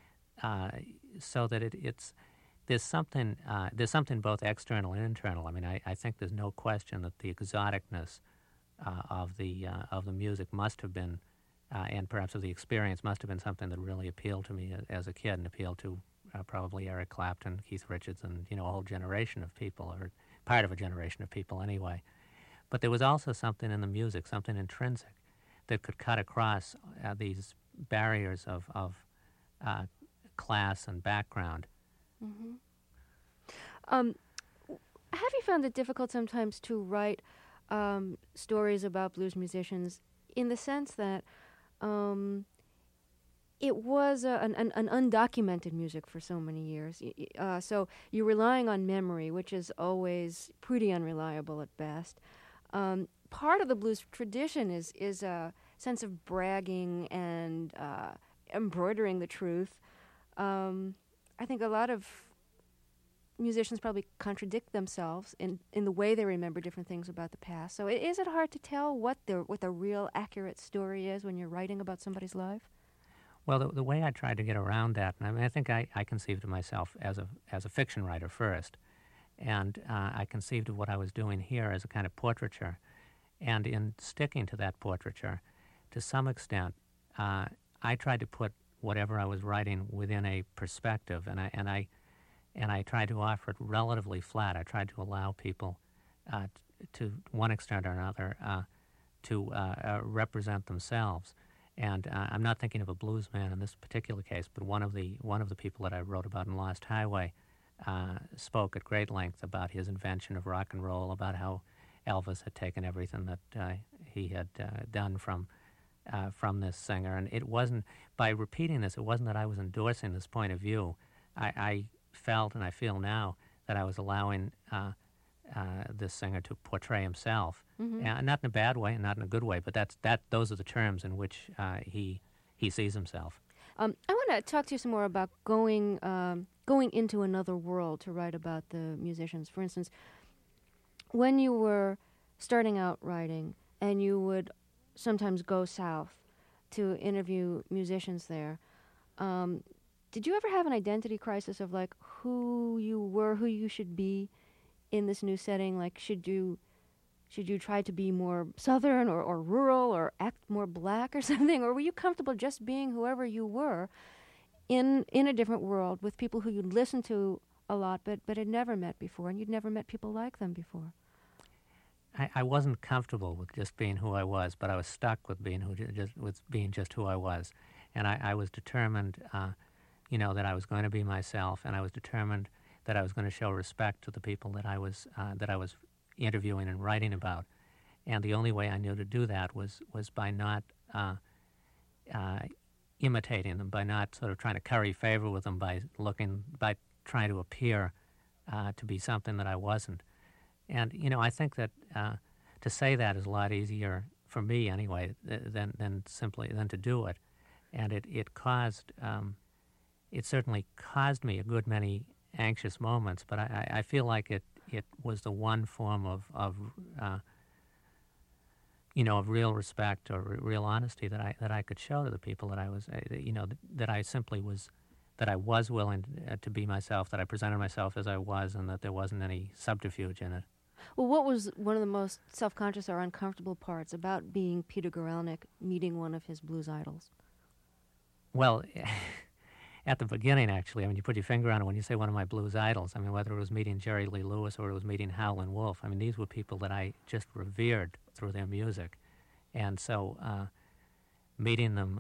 So that there's something both external and internal. I mean, I think there's no question that the exoticness of the music must have been, and perhaps of the experience must have been something that really appealed to me as a kid, and appealed to probably Eric Clapton, Keith Richards, and a whole generation of people, or part of a generation of people anyway. But there was also something in the music, something intrinsic, that could cut across these barriers of class and background. Mm-hmm. Have you found it difficult sometimes to write stories about blues musicians in the sense that it was an undocumented music for so many years? So you're relying on memory, which is always pretty unreliable at best. Part of the blues tradition is a sense of bragging and embroidering the truth. I think a lot of musicians probably contradict themselves in the way they remember different things about the past. So is it hard to tell what the real accurate story is when you're writing about somebody's life? Well, the way I tried to get around that, and I mean, I think I conceived of myself as a fiction writer first, and I conceived of what I was doing here as a kind of portraiture, and in sticking to that portraiture, to some extent, I tried to put whatever I was writing within a perspective, and I tried to offer it relatively flat. I tried to allow people, to one extent or another, to represent themselves. And I'm not thinking of a blues man in this particular case, but one of the people that I wrote about in Lost Highway spoke at great length about his invention of rock and roll, about how Elvis had taken everything that he had done from this singer. And it wasn't, by repeating this, it wasn't that I was endorsing this point of view. I felt, and I feel now, that I was allowing this singer to portray himself, not in a bad way and not in a good way, but those are the terms in which he sees himself. I want to talk to you some more about going into another world to write about the musicians. For instance, when you were starting out writing, and you would sometimes go south to interview musicians there, did you ever have an identity crisis of like who you were, who you should be in this new setting? Like, should you try to be more southern or rural or act more black or something? Or were you comfortable just being whoever you were in a different world with people who you'd listened to a lot but had never met before, and you'd never met people like them before? I wasn't comfortable with just being who I was, but I was stuck with being just who I was. And I was determined, that I was going to be myself, and I was determined that I was going to show respect to the people that I was interviewing and writing about. And the only way I knew to do that was by not imitating them, by not sort of trying to curry favor with them, by trying to appear to be something that I wasn't. And I think that to say that is a lot easier for me anyway than to do it. And it certainly caused me a good many anxious moments, but I feel like it was the one form of real respect or real honesty that I could show to the people that I was, that I was willing to be myself, that I presented myself as I was, and that there wasn't any subterfuge in it. Well, what was one of the most self-conscious or uncomfortable parts about being Peter Guralnick, meeting one of his blues idols? Well, at the beginning, actually, I mean, you put your finger on it when you say one of my blues idols. I mean, whether it was meeting Jerry Lee Lewis or it was meeting Howlin' Wolf, I mean, these were people that I just revered through their music. And so meeting them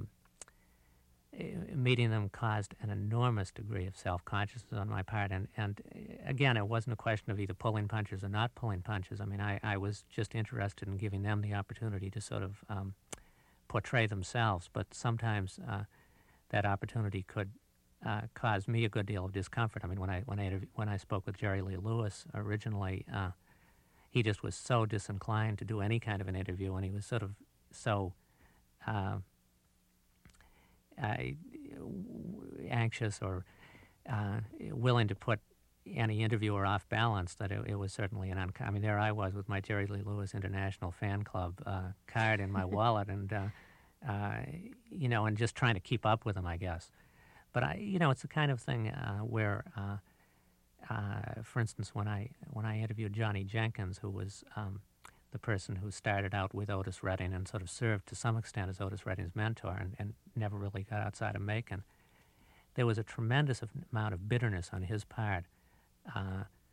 caused an enormous degree of self-consciousness on my part. And again, it wasn't a question of either pulling punches or not pulling punches. I mean, I was just interested in giving them the opportunity to sort of portray themselves. But sometimes that opportunity could cause me a good deal of discomfort. I mean, when I spoke with Jerry Lee Lewis originally, he just was so disinclined to do any kind of an interview, and he was sort of so anxious or willing to put any interviewer off balance that it was certainly I mean, there I was with my Jerry Lee Lewis International Fan Club card in my wallet, and and just trying to keep up with him, I guess. But it's the kind of thing where, for instance, when I interviewed Johnny Jenkins, who was the person who started out with Otis Redding and sort of served to some extent as Otis Redding's mentor and never really got outside of Macon, there was a tremendous amount of bitterness on his part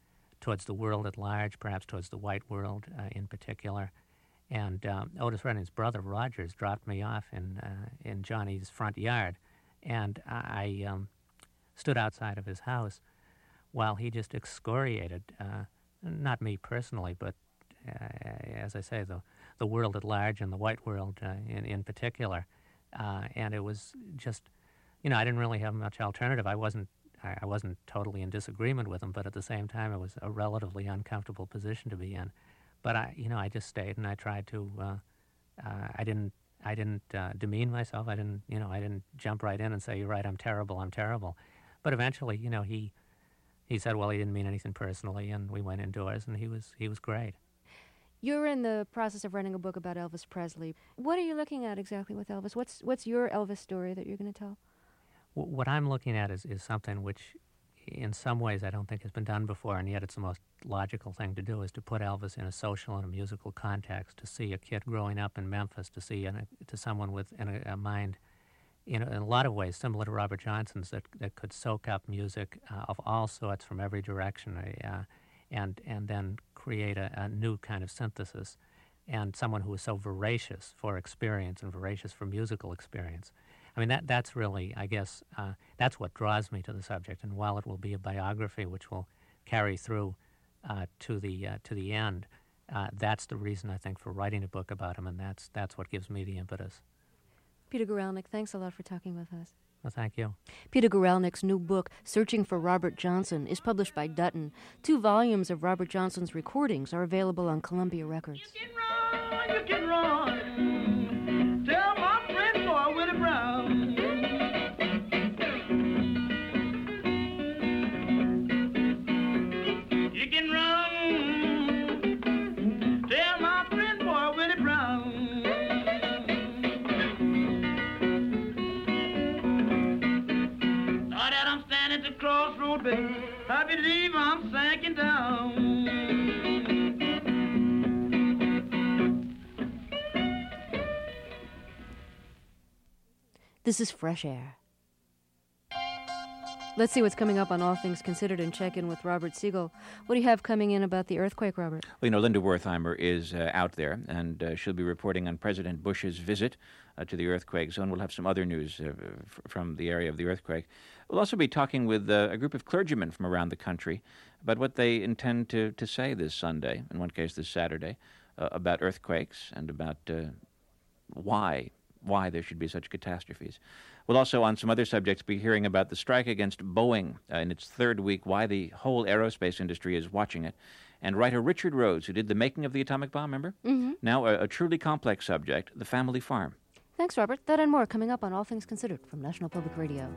towards the world at large, perhaps towards the white world in particular. And Otis Redding's brother, Rogers, dropped me off in Johnny's front yard, and I stood outside of his house while he just excoriated, not me personally, but, as I say, the world at large and the white world in particular. And it was just, I didn't really have much alternative. I wasn't totally in disagreement with him, but at the same time, it was a relatively uncomfortable position to be in. But I just stayed, and I tried to. I didn't demean myself. I didn't jump right in and say, "You're right. I'm terrible." But eventually, he said, "Well, he didn't mean anything personally," and we went indoors, and he was great. You're in the process of writing a book about Elvis Presley. What are you looking at exactly with Elvis? What's your Elvis story that you're going to tell? What I'm looking at is something which, in some ways, I don't think has been done before, and yet it's the most logical thing to do, is to put Elvis in a social and a musical context, to see a kid growing up in Memphis, to see to someone with a mind, in a lot of ways, similar to Robert Johnson's, that could soak up music of all sorts from every direction, and then create a new kind of synthesis, and someone who is so voracious for experience and voracious for musical experience. I mean, that's really, I guess, that's what draws me to the subject. And while it will be a biography which will carry through to the end, that's the reason, I think, for writing a book about him, and that's what gives me the impetus. Peter Guralnick, thanks a lot for talking with us. Well, thank you. Peter Guralnick's new book, Searching for Robert Johnson, is published by Dutton. 2 volumes of Robert Johnson's recordings are available on Columbia Records. You can run. Tell my friend boy Willie Brown. You can run. Tell my friend boy Willie Brown. Now that I'm standing at the crossroad, baby, I believe I'm sinking down. This is Fresh Air. Let's see what's coming up on All Things Considered and check in with Robert Siegel. What do you have coming in about the earthquake, Robert? Well, Linda Wertheimer is out there, and she'll be reporting on President Bush's visit to the earthquake zone. We'll have some other news from the area of the earthquake. We'll also be talking with a group of clergymen from around the country about what they intend to say this Sunday, in one case this Saturday, about earthquakes and about why there should be such catastrophes. We'll also, on some other subjects, be hearing about the strike against Boeing in its 3rd week, why the whole aerospace industry is watching it, and writer Richard Rhodes, who did The Making of the Atomic Bomb, remember? Mm-hmm. Now a truly complex subject, the family farm. Thanks, Robert. That and more coming up on All Things Considered from National Public Radio.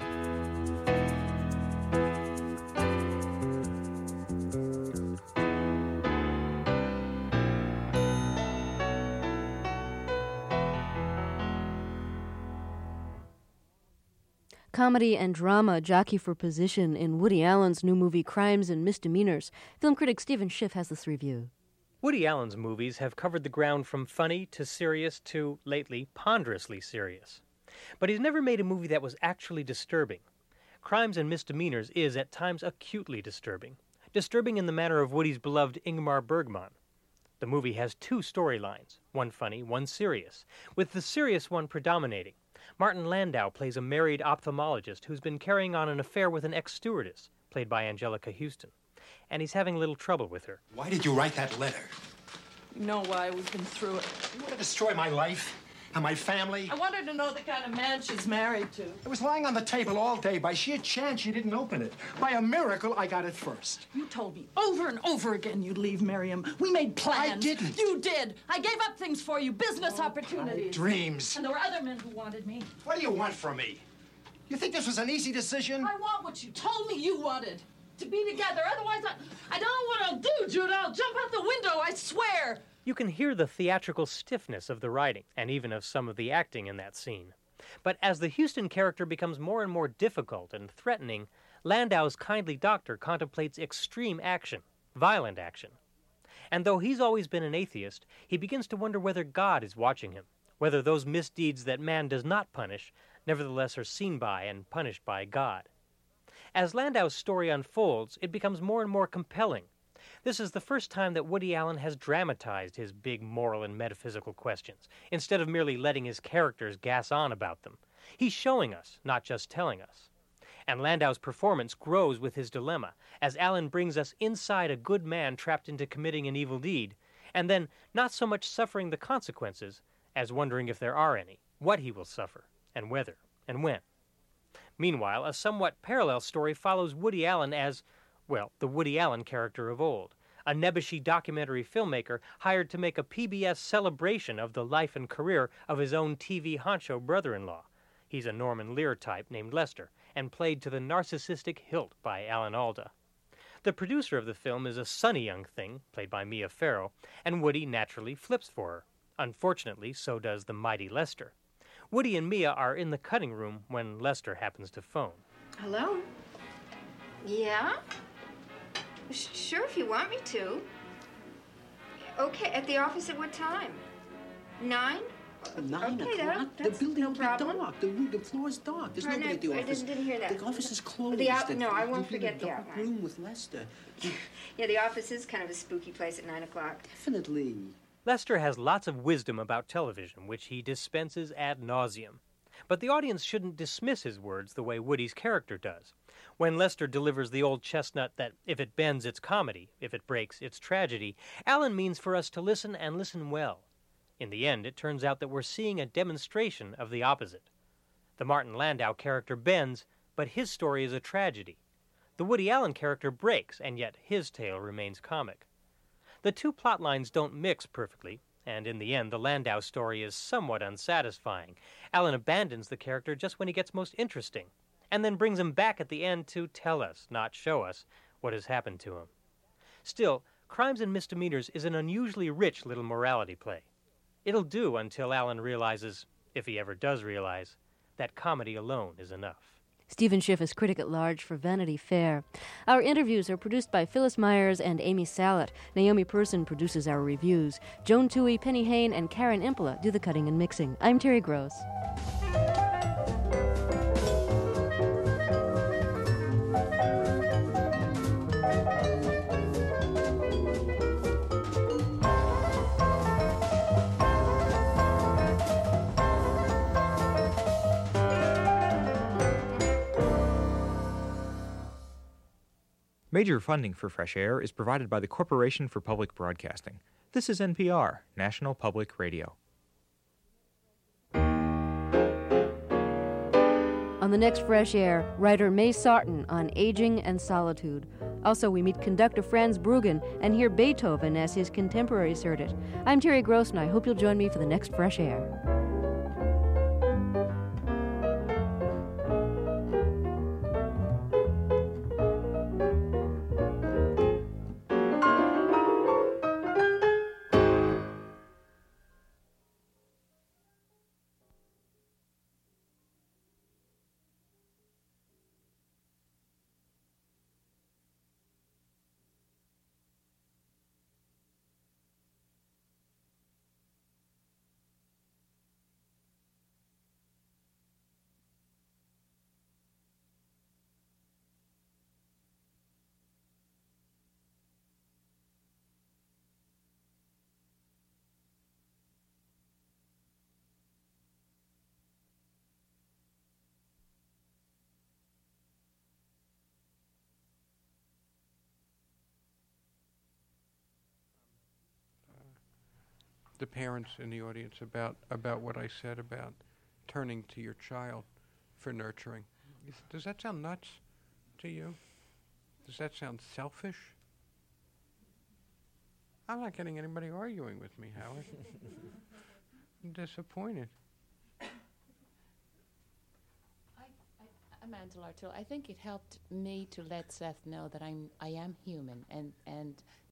Comedy and drama jockey for position in Woody Allen's new movie Crimes and Misdemeanors. Film critic Stephen Schiff has this review. Woody Allen's movies have covered the ground from funny to serious to, lately, ponderously serious. But he's never made a movie that was actually disturbing. Crimes and Misdemeanors is, at times, acutely disturbing. Disturbing in the manner of Woody's beloved Ingmar Bergman. The movie has 2 storylines, one funny, one serious, with the serious one predominating. Martin Landau plays a married ophthalmologist who's been carrying on an affair with an ex-stewardess, played by Angelica Houston. And he's having a little trouble with her. Why did you write that letter? You know why. We've been through it. You want to destroy my life and my family? I wanted to know the kind of man she's married to. It was lying on the table all day. By sheer chance, you didn't open it. By a miracle, I got it first. You told me over and over again you'd leave Miriam. We made plans. I didn't. You did. I gave up things for you, business opportunities. Dreams. And there were other men who wanted me. What do you want from me? You think this was an easy decision? I want what you told me you wanted. To be together. Otherwise, I don't know what I'll do, Jude. I'll jump out the window, I swear. You can hear the theatrical stiffness of the writing, and even of some of the acting in that scene. But as the Houston character becomes more and more difficult and threatening, Landau's kindly doctor contemplates extreme action, violent action. And though he's always been an atheist, he begins to wonder whether God is watching him, whether those misdeeds that man does not punish nevertheless are seen by and punished by God. As Landau's story unfolds, it becomes more and more compelling. This is the first time that Woody Allen has dramatized his big moral and metaphysical questions, instead of merely letting his characters gas on about them. He's showing us, not just telling us. And Landau's performance grows with his dilemma, as Allen brings us inside a good man trapped into committing an evil deed, and then not so much suffering the consequences as wondering if there are any, what he will suffer, and whether, and when. Meanwhile, a somewhat parallel story follows Woody Allen as, well, the Woody Allen character of old, a nebbishy documentary filmmaker hired to make a PBS celebration of the life and career of his own TV honcho brother-in-law. He's a Norman Lear type named Lester, and played to the narcissistic hilt by Alan Alda. The producer of the film is a sunny young thing, played by Mia Farrow, and Woody naturally flips for her. Unfortunately, so does the mighty Lester. Woody and Mia are in the cutting room when Lester happens to phone. Hello? Yeah? Sure, if you want me to. Okay, at the office at what time? 9? 9 okay, o'clock? The building will be dark. The floor is dark. There's nobody at the office. I didn't hear that. The office is closed. No, I won't forget the outline. Room with Lester. Yeah, the office is kind of a spooky place at 9 o'clock. Definitely. Lester has lots of wisdom about television, which he dispenses ad nauseum. But the audience shouldn't dismiss his words the way Woody's character does. When Lester delivers the old chestnut that if it bends, it's comedy, if it breaks, it's tragedy, Allen means for us to listen and listen well. In the end, it turns out that we're seeing a demonstration of the opposite. The Martin Landau character bends, but his story is a tragedy. The Woody Allen character breaks, and yet his tale remains comic. The two plot lines don't mix perfectly, and in the end, the Landau story is somewhat unsatisfying. Allen abandons the character just when he gets most interesting, and then brings him back at the end to tell us, not show us, what has happened to him. Still, Crimes and Misdemeanors is an unusually rich little morality play. It'll do until Allen realizes, if he ever does realize, that comedy alone is enough. Stephen Schiff is critic at large for Vanity Fair. Our interviews are produced by Phyllis Myers and Amy Salet. Naomi Person produces our reviews. Joan Toohey, Penny Hain, and Karen Impola do the cutting and mixing. I'm Terry Gross. Major funding for Fresh Air is provided by the Corporation for Public Broadcasting. This is NPR, National Public Radio. On the next Fresh Air, writer May Sarton on aging and solitude. Also, we meet conductor Franz Bruggen and hear Beethoven as his contemporaries heard it. I'm Terry Gross, and I hope you'll join me for the next Fresh Air. The parents in the audience about what I said about turning to your child for nurturing. Does that sound nuts to you? Does that sound selfish? I'm not getting anybody arguing with me, Howard. I'm disappointed. I'm Angela Artill. I think it helped me to let Seth know that I am human, and